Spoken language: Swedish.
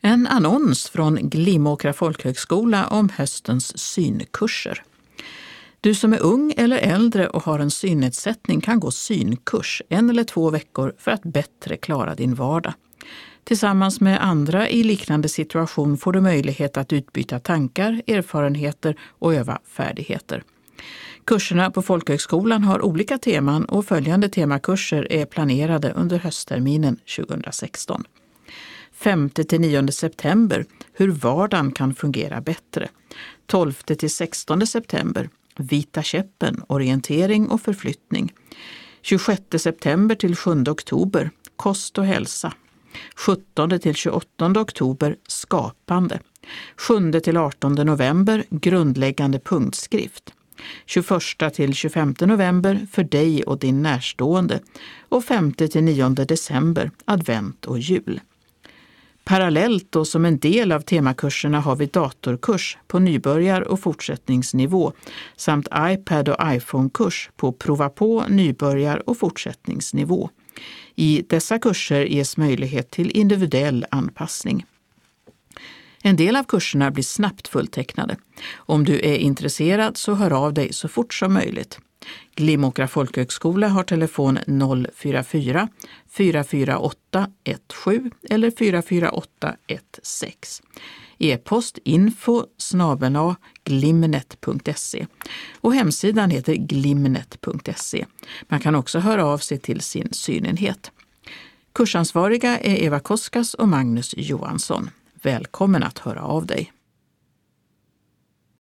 En annons från Glimåkra folkhögskola om höstens synkurser. Du som är ung eller äldre och har en synnedsättning kan gå synkurs 1 eller 2 veckor för att bättre klara din vardag. Tillsammans med andra i liknande situation får du möjlighet att utbyta tankar, erfarenheter och öva färdigheter. Kurserna på folkhögskolan har olika teman och följande temakurser är planerade under höstterminen 2016. 5-9 september, hur vardagen kan fungera bättre. 12-16 september, vita käppen, orientering och förflyttning. 26 september till 7 oktober, kost och hälsa. 17-28 oktober, skapande. 7-18 november, grundläggande punktskrift. 21-25 november, för dig och din närstående. Och 5-9 december, advent och jul. Parallellt och som en del av temakurserna har vi datorkurs på nybörjar- och fortsättningsnivå samt iPad- och iPhone-kurs på prova på, nybörjar- och fortsättningsnivå. I dessa kurser ges möjlighet till individuell anpassning. En del av kurserna blir snabbt fulltecknade. Om du är intresserad så hör av dig så fort som möjligt. Glimåkra folkhögskola har telefon 044 448 17 eller 448 16. E-post info@glimnet.se och hemsidan heter glimnet.se. Man kan också höra av sig till sin synenhet. Kursansvariga är Eva Koskas och Magnus Johansson. Välkommen att höra av dig.